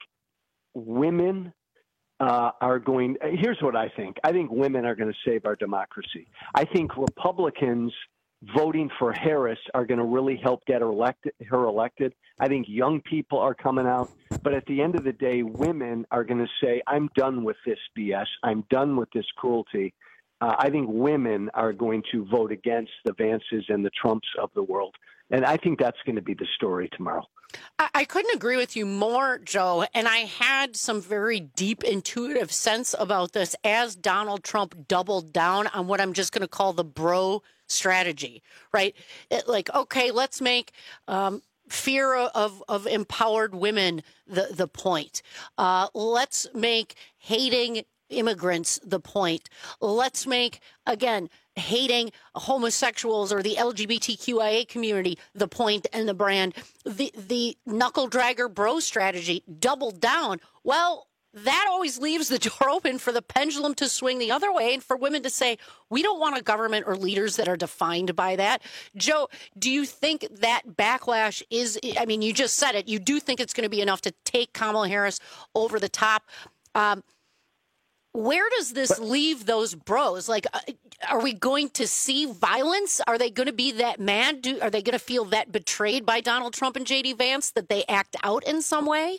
women – Uh, are going, here's what I think. I think women are going to save our democracy. I think Republicans voting for Harris are going to really help get her elected, her elected. I think young people are coming out. But at the end of the day, women are going to say, I'm done with this B S. I'm done with this cruelty. Uh, I think women are going to vote against the Vances and the Trumps of the world. And I think that's going to be the story tomorrow. I, I couldn't agree with you more, Joe. And I had some very deep intuitive sense about this as Donald Trump doubled down on what I'm just going to call the bro strategy, right? It, like, okay, let's make um, fear of, of empowered women the, the point. Uh, let's make hating immigrants the point. Let's make, again, hating homosexuals or the L G B T Q I A community the point and the brand. The the knuckle dragger bro strategy doubled down. Well, that always leaves the door open for the pendulum to swing the other way and for women to say, we don't want a government or leaders that are defined by that. Joe, do you think that backlash is, I mean, you just said it, you do think it's going to be enough to take Kamala Harris over the top? Um, Where does this leave those bros? Like, uh, are we going to see violence? Are they going to be that mad? Do, are they going to feel that betrayed by Donald Trump and J D Vance that they act out in some way?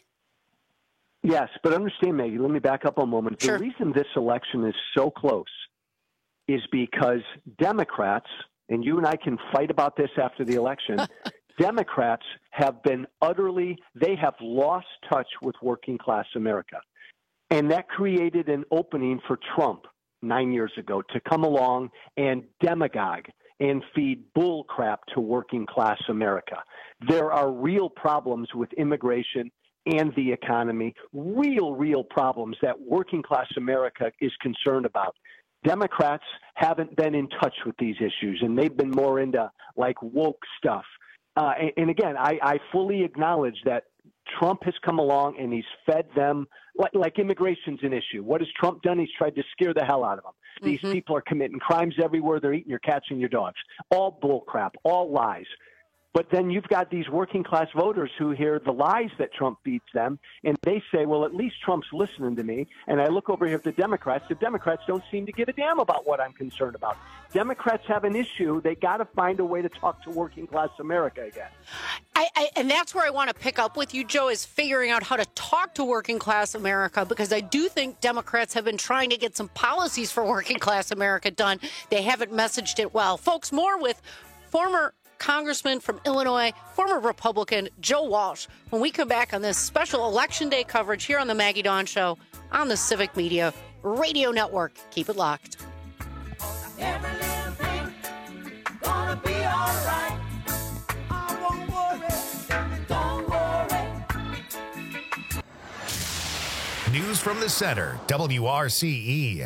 Yes, but understand, Maggie, let me back up a moment. Sure. The reason this election is so close is because Democrats, and you and I can fight about this after the election, Democrats have been utterly, they have lost touch with working class America. And that created an opening for Trump nine years ago to come along and demagogue and feed bull crap to working class America. There are real problems with immigration and the economy, real, real problems that working class America is concerned about. Democrats haven't been in touch with these issues, and they've been more into like woke stuff. Uh, and, and again, I, I fully acknowledge that Trump has come along and he's fed them like, like immigration's an issue. What has Trump done? He's tried to scare the hell out of them. These Mm-hmm. people are committing crimes everywhere. They're eating your cats and your dogs. All bull crap, all lies. But then you've got these working class voters who hear the lies that Trump feeds them, and they say, well, at least Trump's listening to me. And I look over here at the Democrats. The Democrats don't seem to give a damn about what I'm concerned about. Democrats have an issue. They got to find a way to talk to working class America again. I, I, and that's where I want to pick up with you, Joe, is figuring out how to talk to working class America, because I do think Democrats have been trying to get some policies for working class America done. They haven't messaged it well. Folks, more with former Congressman from Illinois, former Republican Joe Walsh, when we come back on this special Election Day coverage here on the Maggie Dawn Show on the Civic Media Radio Network. Keep it locked. Every little thing gonna be all right. I won't worry, don't worry. News from the Center, W R C E.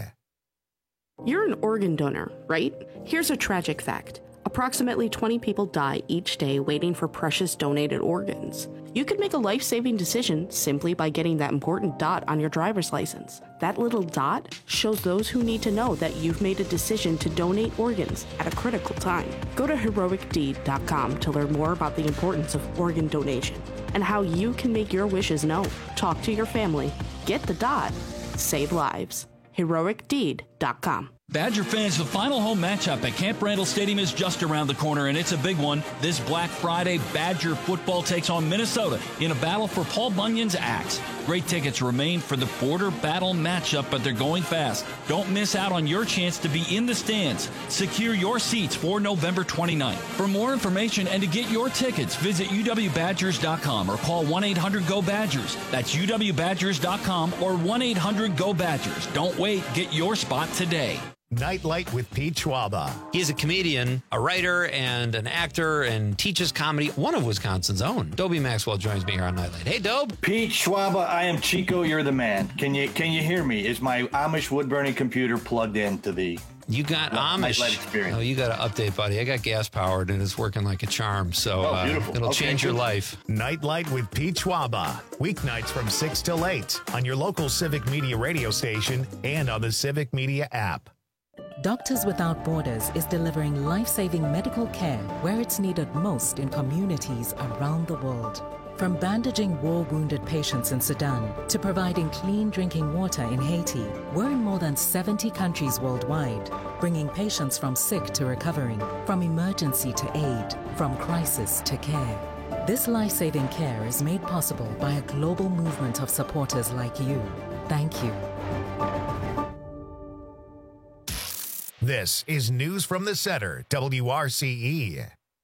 You're an organ donor, right? Here's a tragic fact. Approximately twenty people die each day waiting for precious donated organs. You could make a life-saving decision simply by getting that important dot on your driver's license. That little dot shows those who need to know that you've made a decision to donate organs at a critical time. Go to heroic deed dot com to learn more about the importance of organ donation and how you can make your wishes known. Talk to your family. Get the dot. Save lives. heroic deed dot com. Badger fans, the final home matchup at Camp Randall Stadium is just around the corner, and it's a big one. This Black Friday, Badger football takes on Minnesota in a battle for Paul Bunyan's axe. Great tickets remain for the border battle matchup, but they're going fast. Don't miss out on your chance to be in the stands. Secure your seats for November twenty-ninth. For more information and to get your tickets, visit U W Badgers dot com or call one eight hundred go Badgers. That's U W Badgers dot com or one eight hundred go Badgers. Don't wait. Get your spot today. Nightlight with Pete Schwaba. He is a comedian, a writer, and an actor, and teaches comedy. One of Wisconsin's own. Dobie Maxwell joins me here on Nightlight. Hey, Dobe. Pete Schwaba, I am Chico. You're the man. Can you can you hear me? Is my Amish wood burning computer plugged into the? You got Amish. Experience? Oh, you got to update, buddy. I got gas powered, and it's working like a charm. So oh, uh, it'll okay, change good. your life. Nightlight with Pete Schwaba. Weeknights from six till eight on your local Civic Media radio station and on the Civic Media app. Doctors Without Borders is delivering life-saving medical care where it's needed most in communities around the world. From bandaging war-wounded patients in Sudan to providing clean drinking water in Haiti, we're in more than seventy countries worldwide, bringing patients from sick to recovering, from emergency to aid, from crisis to care. This life-saving care is made possible by a global movement of supporters like you. Thank you. This is News from the Center, W R C E.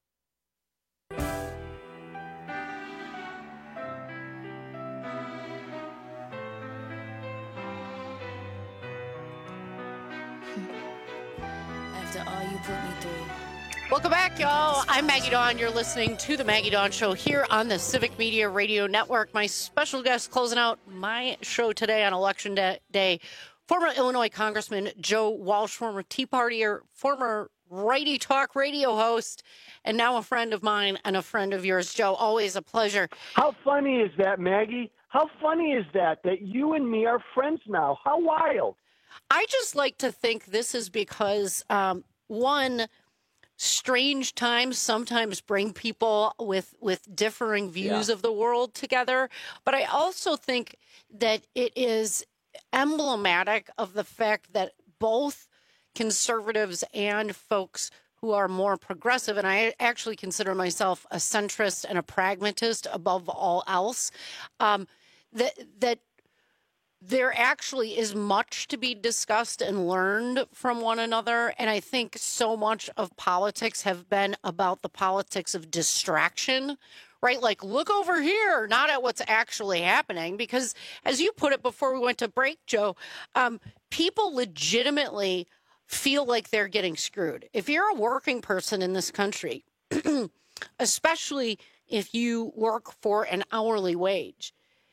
After all you put me through. Welcome back, y'all. I'm Maggie Dawn. You're listening to the Maggie Dawn Show here on the Civic Media Radio Network. My special guest closing out my show today on Election Day, former Illinois Congressman Joe Walsh, former Tea Partier, former Righty Talk radio host, and now a friend of mine and a friend of yours. Joe, always a pleasure. How funny is that, Maggie? How funny is that, that you and me are friends now? How wild. I just like to think this is because, um, one, strange times sometimes bring people with, with differing views Yeah. of the world together. But I also think that it is emblematic of the fact that both conservatives and folks who are more progressive, and I actually consider myself a centrist and a pragmatist above all else, um, that that there actually is much to be discussed and learned from one another. And I think so much of politics have been about the politics of distraction, right? Like, look over here, not at what's actually happening. Because as you put it before we went to break, Joe, um, people legitimately feel like they're getting screwed. If you're a working person in this country, especially if you work for an hourly wage,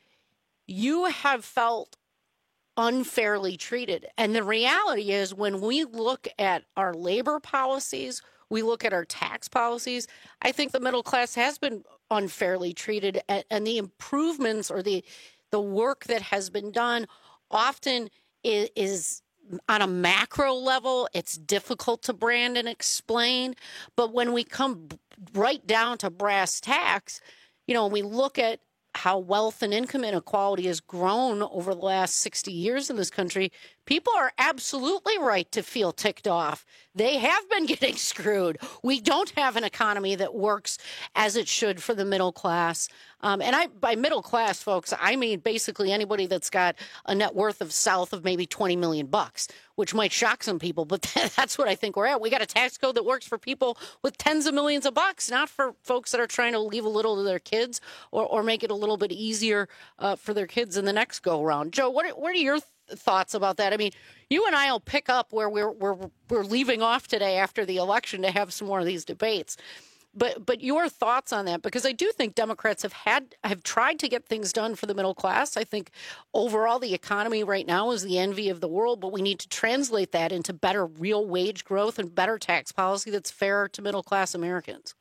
you have felt unfairly treated. And the reality is, when we look at our labor policies, we look at our tax policies, I think the middle class has been unfairly treated, and the improvements or the the work that has been done often is, is on a macro level. It's difficult to brand and explain. But when we come right down to brass tacks, you know, we look at how wealth and income inequality has grown over the last sixty years in this country, people are absolutely right to feel ticked off. They have been getting screwed. We don't have an economy that works as it should for the middle class. Um, and I, by middle class, folks, I mean basically anybody that's got a net worth of south of maybe twenty million bucks, which might shock some people, but that's what I think we're at. We got a tax code that works for people with tens of millions of bucks, not for folks that are trying to leave a little to their kids or, or make it a little bit easier uh, for their kids in the next go around. Joe, what are, what are your th- thoughts about that? I mean, you and I will pick up where we're, we're, we're leaving off today after the election to have some more of these debates. But but your thoughts on that? Because I do think Democrats have had have tried to get things done for the middle class. I think overall the economy right now is the envy of the world, but we need to translate that into better real wage growth and better tax policy that's fair to middle class Americans.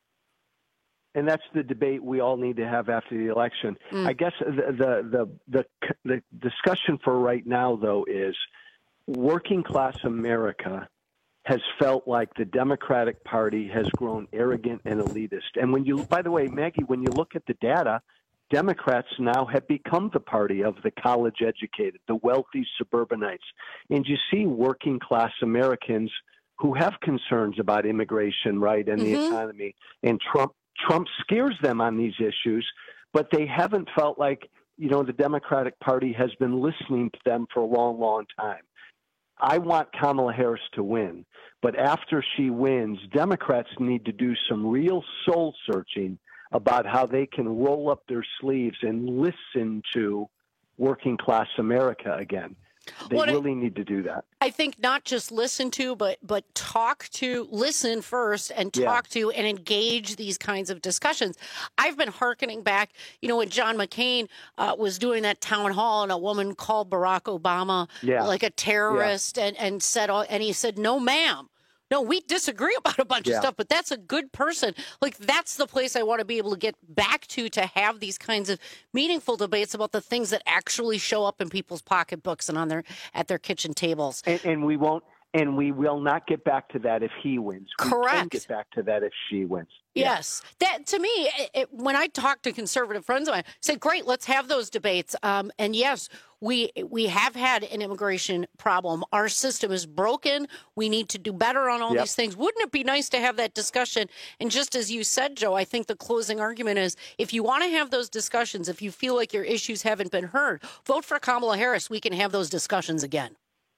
And that's the debate we all need to have after the election. Mm. I guess the, the the the the discussion for right now, though, is working class America has felt like the Democratic Party has grown arrogant and elitist. And when you, by the way, Maggie, when you look at the data, Democrats now have become the party of the college educated, the wealthy suburbanites. And you see working class Americans who have concerns about immigration, right, and mm-hmm. the economy. And Trump Trump scares them on these issues, but they haven't felt like, you know, the Democratic Party has been listening to them for a long, long time. I want Kamala Harris to win, but after she wins, Democrats need to do some real soul searching about how they can roll up their sleeves and listen to working class America again. They what really I, need to do that. I think not just listen to, but but talk to, listen first and talk yeah. to and engage these kinds of discussions. I've been hearkening back, you know, when John McCain uh, was doing that town hall and a woman called Barack Obama yeah. like a terrorist yeah. and, and said, and he said, no, ma'am. No, we disagree about a bunch yeah. of stuff, but that's a good person. Like, that's the place I want to be able to get back to, to have these kinds of meaningful debates about the things that actually show up in people's pocketbooks and on their at their kitchen tables. And, and we won't, and we will not get back to that if he wins. Correct. We can get back to that if she wins. Yes. Yeah. That, to me, it, it, when I talk to conservative friends of mine, I say, great, let's have those debates. Um, and yes, we we have had an immigration problem. Our system is broken. We need to do better on all yep. these things. Wouldn't it be nice to have that discussion? And just as you said, Joe, I think the closing argument is, if you want to have those discussions, if you feel like your issues haven't been heard, vote for Kamala Harris. We can have those discussions again.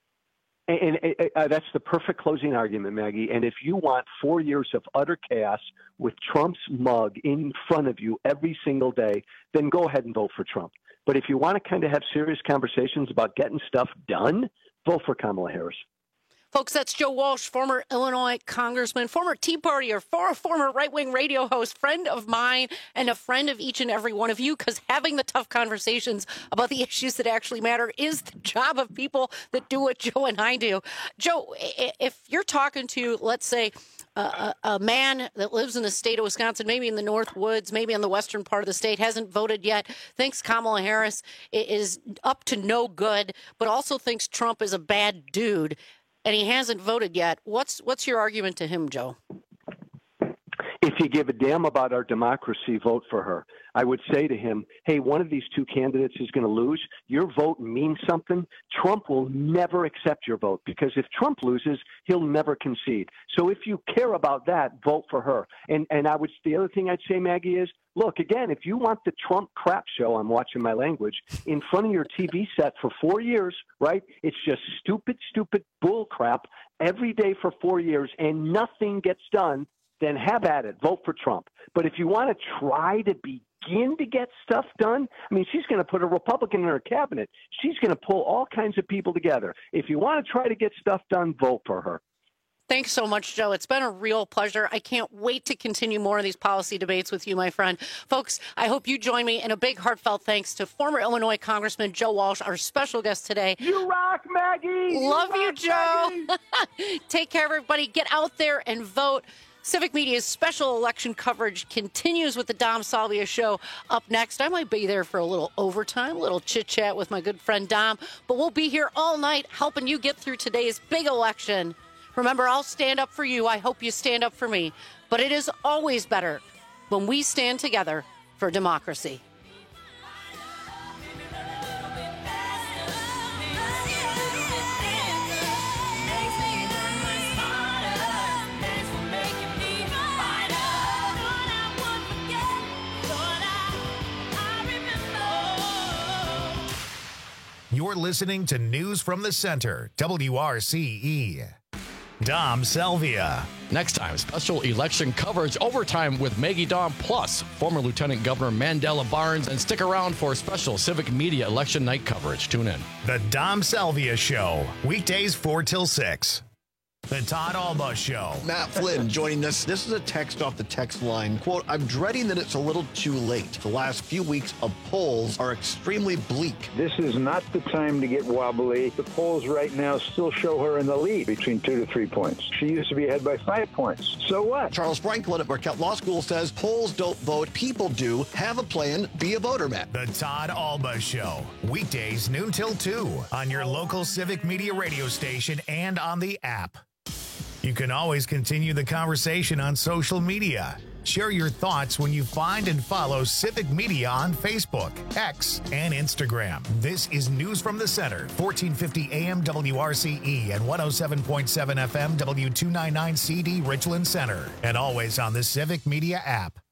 And, and uh, that's the perfect closing argument, Maggie. And if you want four years of utter chaos with Trump's mug in front of you every single day, then go ahead and vote for Trump. But if you want to kind of have serious conversations about getting stuff done, vote for Kamala Harris. Folks, that's Joe Walsh, former Illinois congressman, former Tea Partier, former right-wing radio host, friend of mine, and a friend of each and every one of you, because having the tough conversations about the issues that actually matter is the job of people that do what Joe and I do. Joe, if you're talking to, let's say, a, a man that lives in the state of Wisconsin, maybe in the North Woods, maybe in the western part of the state, hasn't voted yet, thinks Kamala Harris is up to no good, but also thinks Trump is a bad dude, and he hasn't voted yet, what's what's your argument to him, Joe? If you give a damn about our democracy, vote for her. I would say to him, hey, one of these two candidates is going to lose. Your vote means something. Trump will never accept your vote, because if Trump loses, he'll never concede. So if you care about that, vote for her. And and I would, the other thing I'd say, Maggie, is, look, again, if you want the Trump crap show, I'm watching my language, in front of your T V set for four years, right? It's just stupid, stupid bull crap every day for four years and nothing gets done, then have at it. Vote for Trump. But if you want to try to begin to get stuff done, I mean, she's going to put a Republican in her cabinet. She's going to pull all kinds of people together. If you want to try to get stuff done, vote for her. Thanks so much, Joe. It's been a real pleasure. I can't wait to continue more of these policy debates with you, my friend. Folks, I hope you join me in a big heartfelt thanks to former Illinois Congressman Joe Walsh, our special guest today. You rock, Maggie! Love you, you Joe! Take care, everybody. Get out there and vote. Civic Media's special election coverage continues with the Dom Salvia Show up next. I might be there for a little overtime, a little chit-chat with my good friend Dom, but we'll be here all night helping you get through today's big election. Remember, I'll stand up for you. I hope you stand up for me. But it is always better when we stand together for democracy. You're listening to News from the Center, W R C E. Dom Salvia. Next time, special election coverage, overtime with Maggie Dawn, plus former Lieutenant Governor Mandela Barnes, and stick around for special Civic Media election night coverage. Tune in. The Dom Salvia Show, weekdays four till six. The Todd Alba Show. Matt Flynn joining us. This is a text off the text line. Quote, I'm dreading that it's a little too late. The last few weeks of polls are extremely bleak. This is not the time to get wobbly. The polls right now still show her in the lead between two to three points. She used to be ahead by five points. So what? Charles Franklin at Marquette Law School says polls don't vote, people do. Have a plan, be a voter, Matt. The Todd Alba Show. Weekdays noon till two on your local Civic Media radio station and on the app. You can always continue the conversation on social media. Share your thoughts when you find and follow Civic Media on Facebook, X, and Instagram. This is News from the Center, fourteen fifty A M W R C E and one oh seven point seven F M W two ninety-nine C D Richland Center, and always on the Civic Media app.